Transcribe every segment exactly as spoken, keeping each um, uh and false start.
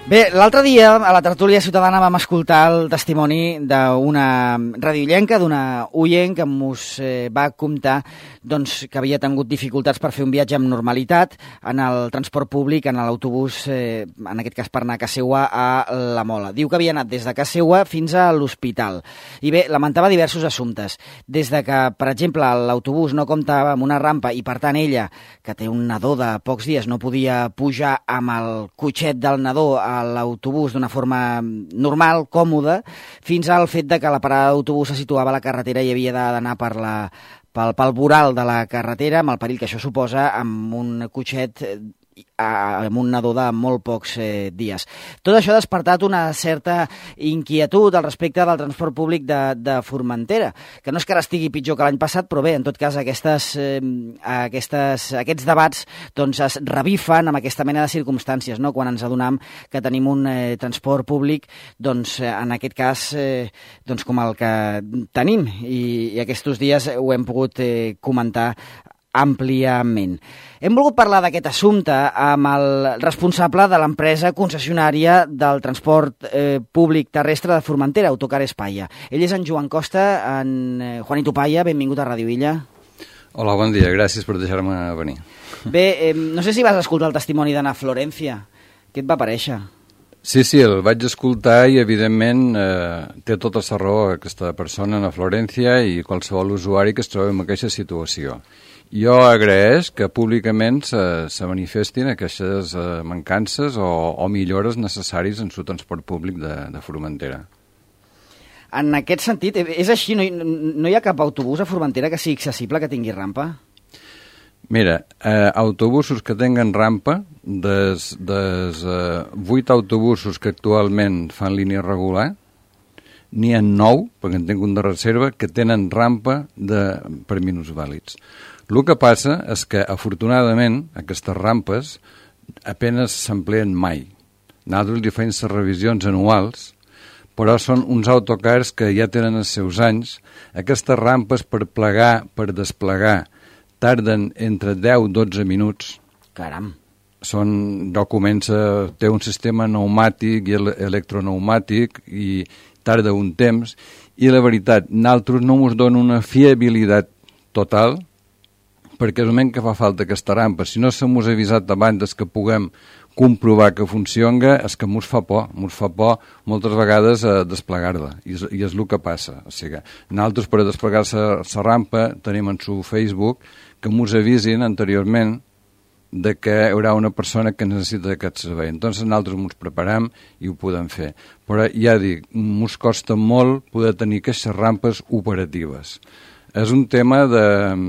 Bé, l'altre dia a la tertúlia ciutadana vam escoltar el testimoni d'una radiollenca, d'una oient que ens eh, va contar doncs, que havia tingut dificultats per fer un viatge amb normalitat en el transport públic, en l'autobús, eh, en aquest cas per anar a casa seva a la Mola. Diu que havia anat des de casa seva fins a l'hospital. I bé, lamentava diversos assumptes. Des de que, per exemple, l'autobús no comptava amb una rampa i, per tant, ella, que té un nadó de pocs dies, no podia pujar amb el cotxet del nadó a a l'autobús d'una forma normal, còmoda, fins al fet de que la parada d'autobús se situava a la carretera i havia d'anar per la, pel, pel voral de la carretera, amb el perill que això suposa, amb un cotxet amb un nadó de molt pocs eh, dies. Tot això ha despertat una certa inquietud al respecte del transport públic de, de Formentera, que no és que ara estigui pitjor que l'any passat, però bé, en tot cas aquestes, eh, aquestes, aquests debats doncs, es revifen amb aquesta mena de circumstàncies, no? Quan ens adonam que tenim un eh, transport públic, doncs, eh, en aquest cas, eh, doncs, com el que tenim, i, i aquests dies ho hem pogut eh, comentar àmpliament. Hem volgut parlar d'aquest assumpte amb el responsable de l'empresa concessionària del transport eh, públic terrestre de Formentera, Autocar Espaia. Ell és en Joan Costa, en eh, Juanito Paya, benvingut a Ràdio Illa. Hola, bon dia, gràcies per deixar-me venir. Bé, eh, no sé si vas escoltar el testimoni d'Anna Florencia. Què et va parèixer? Sí, sí, el vaig escoltar i, evidentment, eh, té tota la raó aquesta persona, Anna Florencia, i qualsevol usuari que es trobi en aquesta situació. Jo agraeix que públicament se, se manifestin aquestes eh, mancances o, o millores necessaris en el transport públic de, de Formentera. En aquest sentit, és així? No hi, no hi ha cap autobús a Formentera que sigui accessible, que tingui rampa? Mira, eh, autobusos que tinguen rampa, des, des eh, vuit autobusos que actualment fan línia regular, n'hi ha nou, perquè en tinc un de reserva, que tenen rampa de, per minusvàlids. El que passa és que, afortunadament, aquestes rampes apenas s'empleen mai. Nosaltres li fem les revisions anuals, però són uns autocars que ja tenen els seus anys. Aquestes rampes per plegar, per desplegar, tarden entre deu a dotze minuts. Caram! Són documents, té un sistema pneumàtic i electroneumátic i tarda un temps, i la veritat, nosaltres no ens dona una fiabilitat total, perquè el moment que fa falta aquesta rampa, si no s'hem avisat abans que puguem comprovar que funciona, és que mos fa por, mos fa por moltes vegades a desplegar-la, i és, i és el que passa. O sigui, nosaltres per desplegar-se la rampa tenim en su Facebook que mos avisin anteriorment de que hi haurà una persona que necessita aquest servei. Entonces nosaltres ens preparem i ho podem fer. Però ja dic, ens costa molt poder tenir aquestes rampes operatives. És un tema de,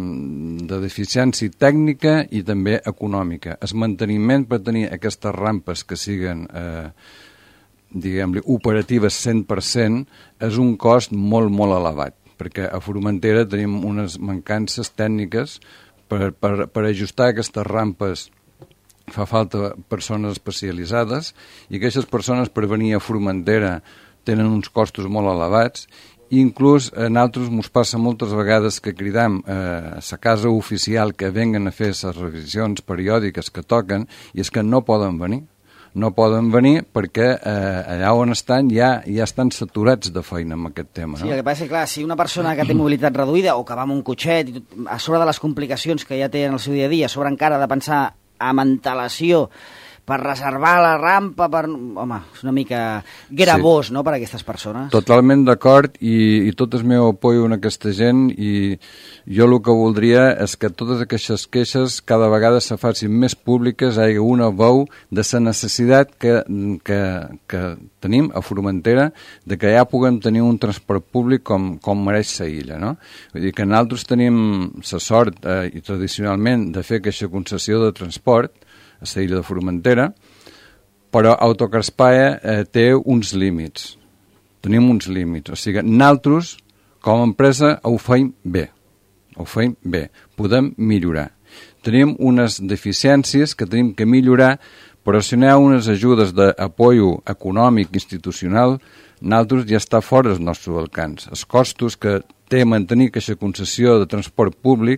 de deficiència tècnica i també econòmica. El manteniment per tenir aquestes rampes que siguin eh, diguem-li, operatives cent per cent és un cost molt, molt elevat, perquè a Formentera tenim unes mancances tècniques per, per, per ajustar aquestes rampes. Fa falta persones especialitzades i aquestes persones per venir a Formentera tenen uns costos molt elevats. Inclús a nosaltres ens passa moltes vegades que cridam a la casa oficial que venguen a fer les revisions periòdiques que toquen i és que no poden venir. No poden venir perquè eh, allà on estan ja, ja estan saturats de feina amb aquest tema. No? Sí, el que passa és que, clar, si una persona que té mobilitat reduïda o que va amb un cotxet, a sobre de les complicacions que ja té en el seu dia a dia, a sobre encara de pensar amb antelació per reservar la rampa, per... home, és una mica gravós, sí, no?, per a aquestes persones. Totalment d'acord, i, i tot el meu apoyo en aquesta gent, i jo el que voldria és que totes aquestes queixes cada vegada se facin més públiques, hi ha una veu de la necessitat que, que, que tenim a Formentera, de que ja puguem tenir un transport públic com, com mereix la illa, no? Vull dir que nosaltres tenim la sort, eh, i tradicionalment, de fer aquesta concessió de transport a la illa de Formentera, però Autocar Espaia eh, té uns límits. Tenim uns límits. O sigui, nosaltres, com a empresa, ho feim bé. Ho feim bé. Podem millorar. Tenim unes deficiències que tenim que millorar, però si no hi ha unes ajudes d'apoyo econòmic institucional, nosaltres ja està fora dels nostres alcans. Els costos que té mantenir aquesta concessió de transport públic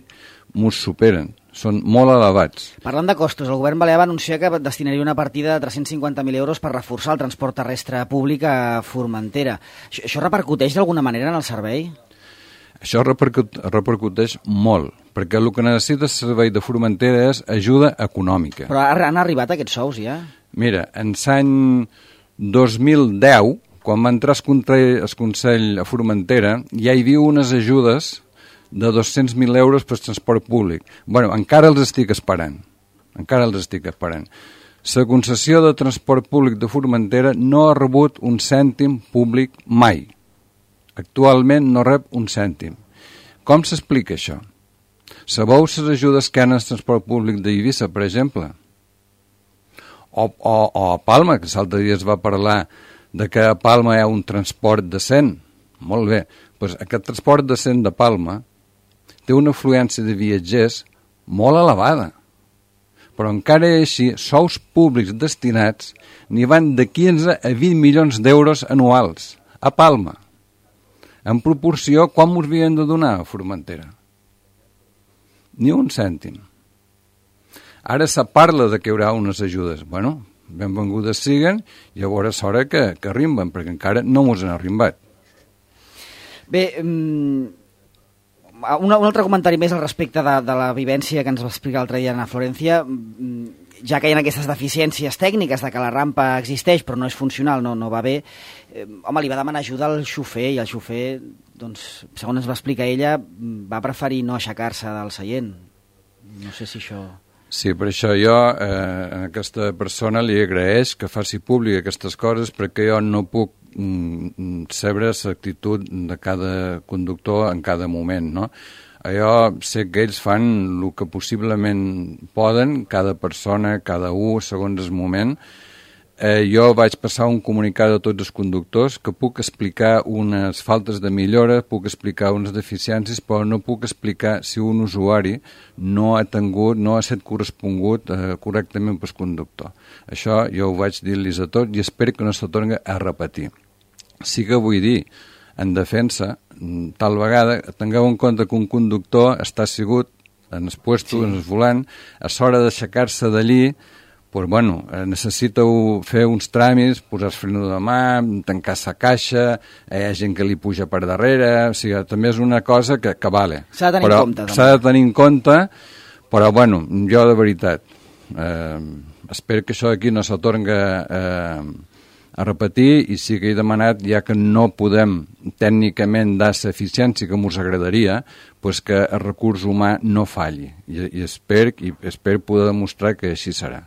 mos superen. Són molt elevats. Parlant de costos, el govern balear va anunciar que destinaria una partida de tres-cents cinquanta mil euros per reforçar el transport terrestre públic a Formentera. Això, això repercuteix d'alguna manera en el servei? Això repercut, repercuteix molt, perquè el que necessita el servei de Formentera és ajuda econòmica. Però han arribat aquests sous ja? Mira, en l'any dos mil deu, quan va entrar el Consell a Formentera, ja hi havia unes ajudes de dos-cents mil euros per transport públic. Bueno, encara els estic esperant. Encara els estic esperant. La concessió de transport públic de Formentera no ha rebut un cèntim públic mai. Actualment no rep un cèntim. Com s'explica això? Sabeu les ajudes que han al transport públic d'Eivissa, per exemple? O, o, o a Palma, que l'altre dia es va parlar de que a Palma hi ha un transport decent. Molt bé. Pues aquest transport decent de Palma té una afluència de viatgers molt elevada. Però encara així, sous públics destinats n'hi van de quinze a vint milions d'euros anuals a Palma. En proporció, quan mos havien de donar a Formentera? Ni un cèntim. Ara se parla de que hi haurà unes ajudes. Bueno, benvingudes siguen i a veure l'hora que, que arriben, perquè encara no mos han arribat. Bé, um, un, un altre comentari més al respecte de, de la vivència que ens va explicar l'altre dia Ana Florencia. Ja que hi ha aquestes deficiències tècniques de que la rampa existeix però no és funcional, no, no va bé, eh, home, li va demanar ajuda al xofer i el xofer, doncs, segons ens va explicar ella, va preferir no aixecar-se del seient. No sé si això... Sí, per això jo eh, a aquesta persona li agraeix que faci públic aquestes coses, perquè jo no puc mm, saber l'actitud de cada conductor en cada moment, no? Jo sé que ells fan el que possiblement poden, cada persona, cada un, segons el moment. Eh, jo vaig passar un comunicat a tots els conductors que puc explicar unes faltes de millora, puc explicar unes deficiències, però no puc explicar si un usuari no ha tingut, no ha estat correspongut eh, correctament pel conductor. Això jo ho vaig dir-los a tots i espero que no se torni a repetir. Sí que vull dir, en defensa, tal vegada, tingueu en compte que un conductor està assegut en el puesto, sí. en el volant, a l'hora d'aixecar-se d'allí, pues, bueno, necessita fer uns tràmits, posar el freno de mà, tancar la caixa, hi ha gent que li puja per darrere, o sigui, també és una cosa que, que vale. S'ha de tenir però, en compte. S'ha de tenir en compte, però, bueno, jo de veritat, eh, espero que això aquí no se torni eh, a repetir i sí que he demanat, ja que no podem tècnicament dar l'eficiència que ens agradaria, pues que el recurs humà no falli. I, i, espero, i espero poder demostrar que així serà.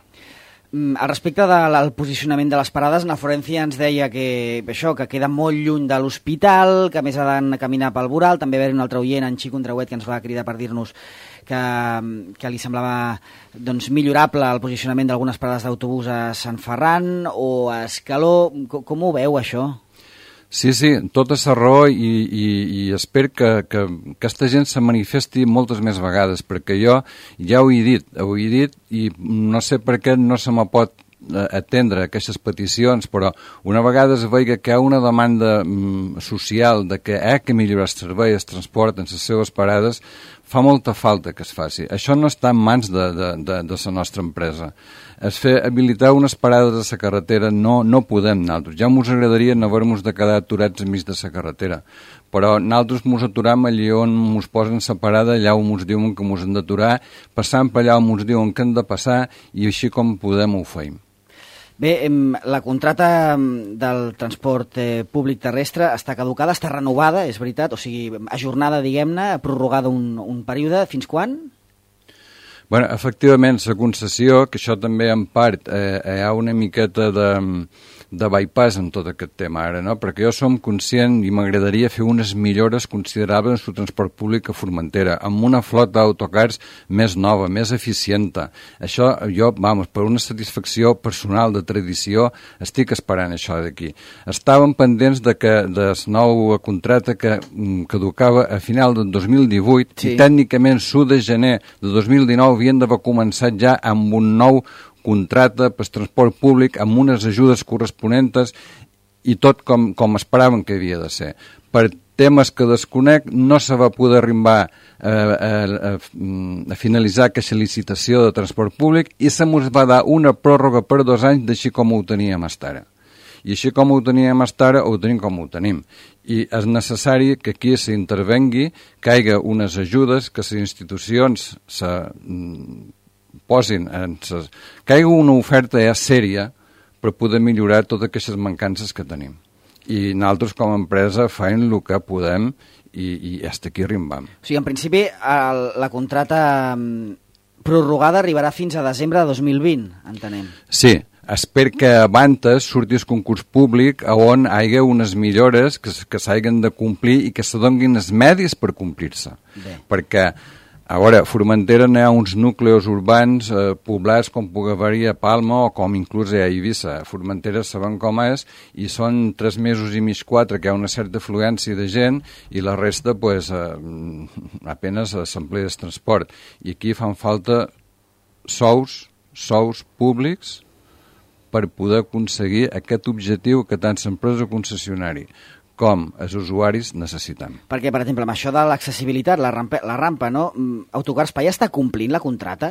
Al respecte del posicionament de les parades, Ana Florencia ens deia que això que queda molt lluny de l'hospital, que més ha de caminar pel voral. També va haver un altre oient, en Xico Andreuet, que ens va cridar per dir-nos que, que li semblava doncs, millorable el posicionament d'algunes parades d'autobús a Sant Ferran o a Escaló. Com, com ho veu, això? Sí, sí, tota la raó i, i, i espero que, que aquesta gent se manifesti moltes més vegades, perquè jo ja ho he dit, ho he dit i no sé per què no se me pot atendre aquestes peticions, però una vegada es vegi que hi ha una demanda mm, social de que hi ha que millorar el servei, el transport en les seves parades, fa molta falta que es faci. Això no està en mans de, de, de, de la nostra empresa. Es fer habilitar unes parades a la carretera no, no podem nosaltres. Ja ens agradaria no haver-nos de quedar aturats enmig de la carretera, però nosaltres ens aturam allà on ens posen la parada, allà on ens diuen que ens hem d'aturar, passant per allà on ens diuen que hem de passar i així com podem ho feim. Bé, la contracta del transport eh, públic terrestre està caducada, està renovada, és veritat, o sigui, ajornada, diguem-ne, prorrogada un, un període. Fins quan? Bueno, efectivament, la concessió, que això també en part eh, hi ha una miqueta de, de bypass en tot aquest tema ara, no? Perquè jo som conscient i m'agradaria fer unes millores considerables en el transport públic a Formentera, amb una flota d'autocars més nova, més eficienta. Això jo, vamos, per una satisfacció personal de tradició, estic esperant això d'aquí. Estàvem pendents de que del nou contracte que caducava a final del dos mil divuit sí. I tècnicament l'u de gener de dos mil dinou havien d'haver començat ja amb un nou contracte per transport públic amb unes ajudes corresponents i tot com, com esperaven que havia de ser. Per temes que desconec, no se va poder arribar a, a, a, a finalitzar aquesta licitació de transport públic i se mos va dar una pròrroga per dos anys d'així com ho teníem fins ara. I així com ho teníem fins ara, ho tenim com ho tenim. I és necessari que aquí s'intervengui, que hi hagi unes ajudes, que les institucions se posin, en ses, que hi hagi una oferta ja sèria per poder millorar totes aquestes mancances que tenim. I nosaltres com a empresa fem el que podem i, i fins aquí arribam. O sigui, en principi, el, la contrata prorrogada arribarà fins a desembre de dos mil vint, entenem. Sí, espero que abans surtis concurs públic on hi hagi unes millores que, que s'hagin de complir i que se donin els medis per complir-se. Perquè, a veure, a Formentera n'hi ha uns núcleos urbans eh, poblats com pugui haver-hi a Palma o com inclús a Eivissa. A Formentera sabem com és i són tres mesos i mig, quatre, que hi ha una certa afluència de gent i la resta, pues, eh, apenas s'emplia el transport. I aquí fan falta sous, sous públics per poder aconseguir aquest objectiu que tant l'empresa concessionari com els usuaris necessitem. Perquè, per exemple, amb això de l'accessibilitat, la rampa, la rampa, no? Autocar Espai està complint la contrata?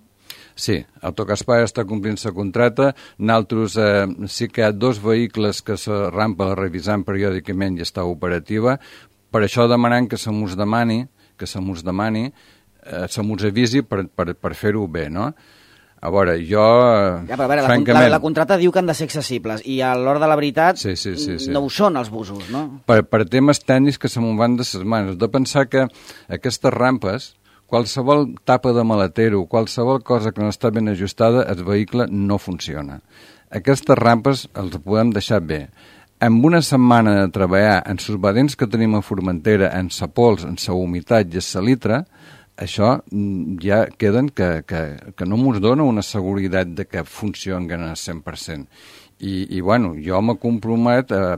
Sí, Autocar Espai està complint la contrata. Nosaltres eh, sí que hi ha dos vehicles que la rampa la revisam periòdicament i està operativa. Per això demanem que se mos demani, que se mos demani, eh, se mos avisi per, per, per fer-ho bé, no? A veure, jo, ja, però a veure, francament... La, la, la contrata diu que han de ser accessibles i a l'hora de la veritat sí, sí, sí, sí. no ho són els busos, no? Per, per temes tècnics que se m'ho van de ses mans. De pensar que aquestes rampes, qualsevol tapa de maletero, qualsevol cosa que no està ben ajustada, el vehicle no funciona. Aquestes rampes els podem deixar bé. Amb una setmana de treballar en els badents que tenim a Formentera, en sa pols, en sa humitat i en sa litra, això ja queden que, que, que no mos dona una seguretat de que funcionen al cent per cent. I, i bueno, jo me compromet a,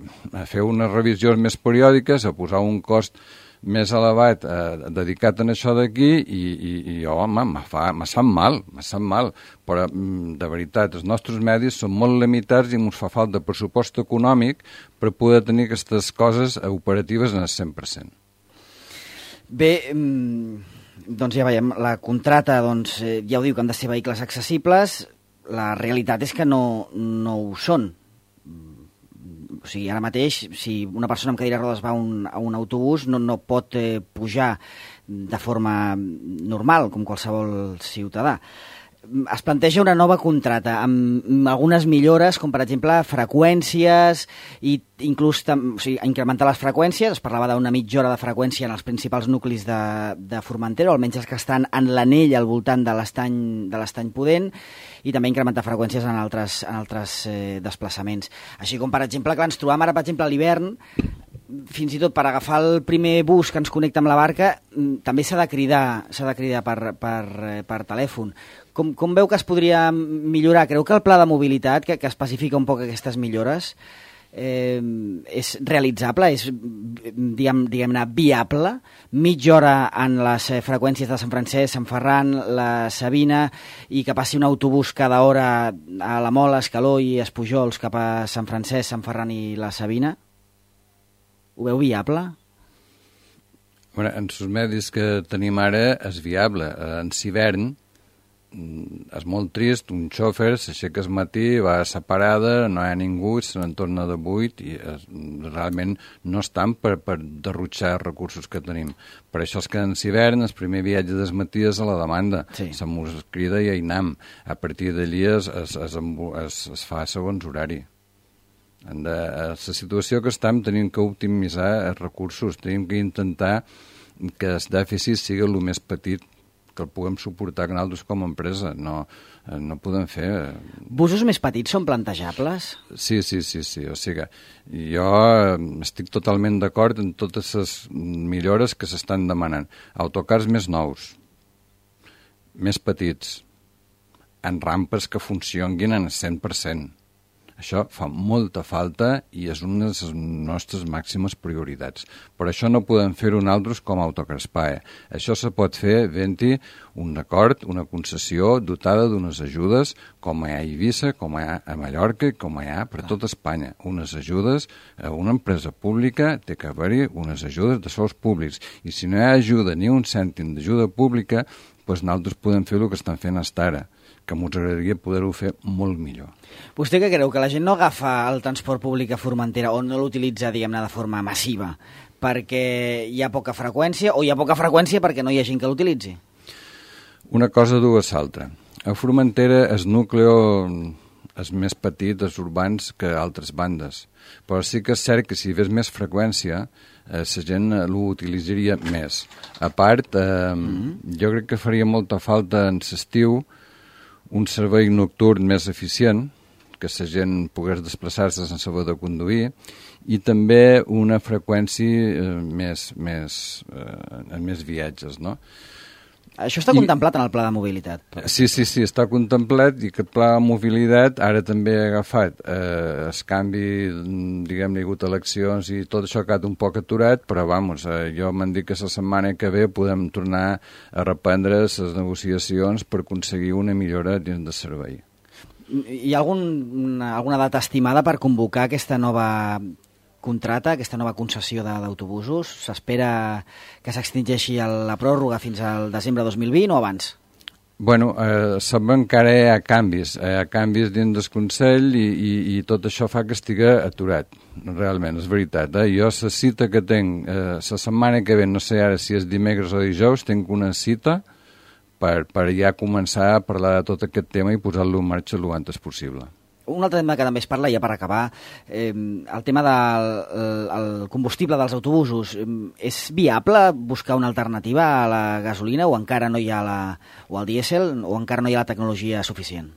a fer unes revisions més periòdiques, a posar un cost més elevat eh, dedicat a això d'aquí i, i, i jo, home, me, fa, me sap mal, me sap mal, però de veritat, els nostres medis són molt limitats i ens fa falta pressupost econòmic per poder tenir aquestes coses operatives en el cent per cent. Bé, doncs ja veiem, la contrata doncs, ja ho diu que han de ser vehicles accessibles, la realitat és que no, no ho són. O sigui, ara mateix, si una persona amb cadira de rodes va a un, a un autobús, no, no pot eh, pujar de forma normal, com qualsevol ciutadà. Es planteja una nova contrata amb algunes millores, com per exemple freqüències i inclús o sigui, incrementar les freqüències. Es parlava d'una mitja hora de freqüència en els principals nuclis de, de Formentera, o almenys els que estan en l'anell al voltant de l'estany de l'estany Pudent, i també incrementar freqüències en altres, en altres eh, desplaçaments. Així com, per exemple, que ens trobam ara, per exemple, a l'hivern, fins i tot per agafar el primer bus que ens connecta amb la barca, també s'ha de cridar, s'ha de cridar per, per, per telèfon. Com, com veu que es podria millorar? Creu que el pla de mobilitat, que, que especifica un poc aquestes millores, eh, és realitzable, és, diguem, diguem-ne, viable? Mitja hora en les freqüències de Sant Francesc, Sant Ferran, la Sabina, i que passi un autobús cada hora a la Mola, Escaló i Espujols cap a Sant Francesc, Sant Ferran i la Sabina? Ho veu viable? Bueno, en els medis que tenim ara és viable. En l'hivern és molt trist, un xòfer s'aixeca al matí, va a la parada, no hi ha ningú, se n'en torna de buit i es, realment no estan per, per derrotxar els recursos que tenim. Per això és que en l'hivern el primer viatge del matí és a la demanda, sí. Se mos crida i hi anem. A partir d'allí es, es, es, es, es fa segons horari. En de, a la situació que estem tenim que optimitzar els recursos, tenim que intentar que el dèficit sigui el més petit que el puguem suportar que nosaltres com a empresa. No, no podem fer... Busos més petits són plantejables? Sí, sí, sí, sí. O sigui, jo estic totalment d'acord en totes les millores que s'estan demanant. Autocars més nous, més petits, en rampes que funcionin en el cent per cent. Això fa molta falta i és una de les nostres màximes prioritats. Per això no podem fer-ho nosaltres com a Autocarspae. Això se pot fer havent-hi un acord, una concessió dotada d'unes ajudes com hi ha a Eivissa, com hi ha a Mallorca i com hi ha per tot Espanya. Unes ajudes a una empresa pública té que haver-hi unes ajudes de sous públics. I si no hi ha ajuda ni un cèntim d'ajuda pública, doncs nosaltres podem fer el que estan fent fins ara, que ens agradaria poder-ho fer molt millor. Vostè què creu? Que la gent no agafa el transport públic a Formentera o no l'utilitza, diguem-ne, de forma massiva perquè hi ha poca freqüència o hi ha poca freqüència perquè no hi ha gent que l'utilitzi? Una cosa du a l'altra. A Formentera el núcleo és més petit, és urbans que altres bandes, però sí que és cert que si hi hagués més freqüència eh, la gent l'utilitzaria més. A part, eh, mm-hmm. jo crec que faria molta falta en l'estiu un servei nocturn més eficient, que la gent pogués desplaçar-se sense haver de conduir, i també una freqüència eh, més, més, eh, més viatges, no? Això està I... contemplat en el pla de mobilitat. Però. Sí, sí, sí, està contemplat i aquest pla de mobilitat ara també ha agafat eh, el canvi, diguem-ne, hi ha hagut eleccions i tot això ha quedat un poc aturat, però vamos, eh, jo m'han dit que la setmana que ve podem tornar a reprendre les negociacions per aconseguir una millora dins del servei. Hi ha algun, alguna data estimada per convocar aquesta nova contrata, aquesta nova concessió d'autobusos? S'espera que s'extingeixi la pròrroga fins al desembre dos mil vint o abans? Bueno, eh, sabem que ara hi ha canvis, hi ha canvis dins del Consell i, i, i tot això fa que estigui aturat, realment, és veritat. Eh? Jo la cita que tinc, eh, la setmana que ve, no sé ara si és dimecres o dijous, tinc una cita per, per ja començar a parlar de tot aquest tema i posar-lo en marxa el antes possible. Un altre tema que també es parla, ja per acabar, eh, el tema del el combustible dels autobusos. Eh, és viable buscar una alternativa a la gasolina o encara no hi ha la, o al dièsel o encara no hi ha la tecnologia suficient?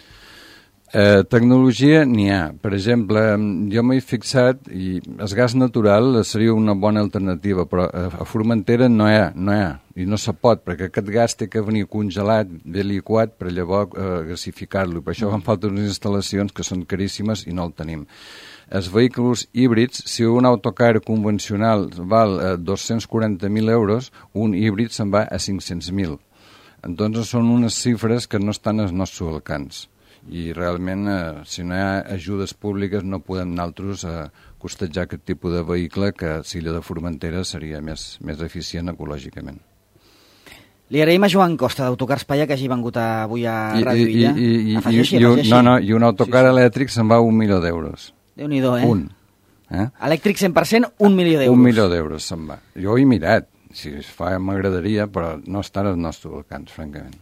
Eh, tecnologia n'hi ha. Per exemple, jo m'he fixat i el gas natural seria una bona alternativa, però a Formentera no hi ha, no hi ha i no se pot, perquè aquest gas té que venir congelat, bé liquat, per llavors eh, gasificar-lo. Per això fan falta unes instal·lacions que són caríssimes i no el tenim. Els vehicles híbrids, si un autocar convencional val eh, dos-cents quaranta mil euros, un híbrid se'n va a cinc-cents mil. Entonces són unes xifres que no estan als nostres alcans. I realment, eh, si no hi ha ajudes públiques, no podem nosaltres eh, costejar aquest tipus de vehicle que, si la de Formentera, seria més, més eficient ecològicament. Li agraïm a Joan Costa, d'Autocarspae, que hagi vengut avui a Ràdio Illa. I, i, i, afegeixi, i, afegeixi. No, no, i un autocar sí, sí. elèctric se'n va un milió d'euros. Déu-n'hi-do, eh? Un. Eh? Elèctric cent per cent, un milió d'euros. Un milió d'euros se'n va. Jo ho he mirat. Si es fa, m'agradaria, però no estan als nostres alcans, francament.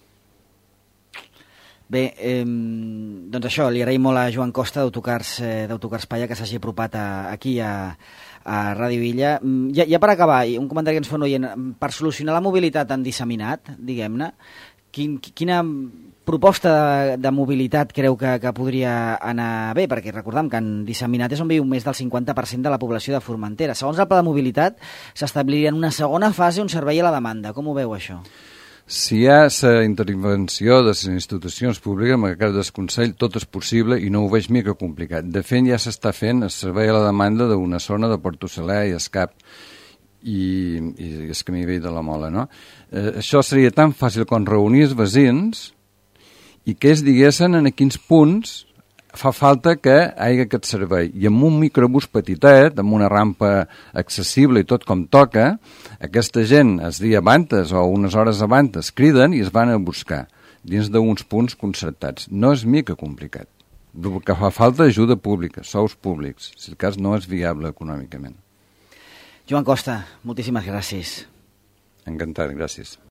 Bé, eh, doncs això, li agraïm molt a Joan Costa d'Autocars eh, d'Autocarspae que s'hagi apropat a, aquí a, a Ràdio Illa. Ja, ja per acabar, un comentari que ens fa un oient, per solucionar la mobilitat en disseminat, diguem-ne, quin, quina proposta de, de mobilitat creu que, que podria anar bé? Perquè recordem que en disseminat és on viu més del cinquanta per cent de la població de Formentera. Segons el pla de mobilitat, s'establiria en una segona fase un servei a la demanda. Com ho veu, això? Si hi ha la intervenció de les institucions públiques, en aquest cas del Consell, tot és possible i no ho veig mica complicat. De fet, ja s'està fent el servei a la demanda d'una zona de Porto Saler i Escap i, i el camí vell de la Mola, no? Eh, això seria tan fàcil com reunir els veïns i que ells diguessin en quins punts fa falta que hi hagi aquest servei. I amb un microbús petitet, amb una rampa accessible i tot com toca, aquesta gent es dia abantes o unes hores abantes criden i es van a buscar dins d'uns punts concertats. No és mica complicat. El que fa falta ajuda pública, sous públics, si el cas no és viable econòmicament. Joan Costa, moltíssimes gràcies. Encantat, gràcies.